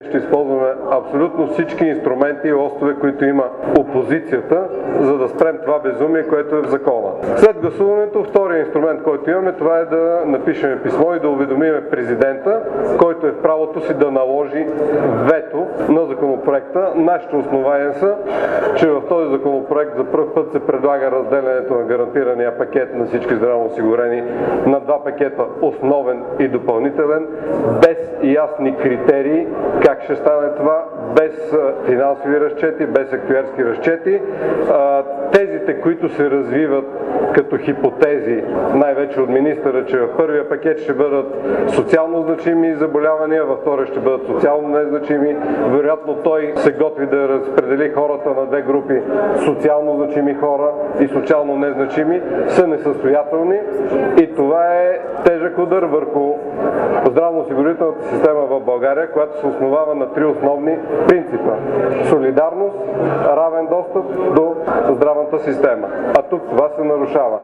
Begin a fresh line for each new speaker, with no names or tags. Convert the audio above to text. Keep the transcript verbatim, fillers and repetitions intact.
ще използваме абсолютно всички инструменти и лостове, които има опозицията, за да спрем това безумие, което е в закона. След гласуването, втория инструмент, който имаме, това е да напишем писмо и да уведомиме президента, който е в правото си да наложи вето на законопроекта. Нашите основания са, че в този законопроект за пръв път се предлага разделянето на гарантирания пакет на всички здравноосигурени на два пакета, основен и допълнителен, без ясни критерии как ще стане това, без финансови разчети, без актюерски разчети. Тезите, които се развиват като хипотези, най-вече от министъра, че в първия пакет ще бъдат социално значими заболявания, във втория ще бъдат социално незначими. Вероятно той се готви да разпредели хората на две групи социално значими хора и социално незначими, са несъстоятелни и това е тежък удар върху здравноосигурителната система в България, която се основава на три основни принципа: солидарност, равен достъп до здравната система. А тук това се нарушава.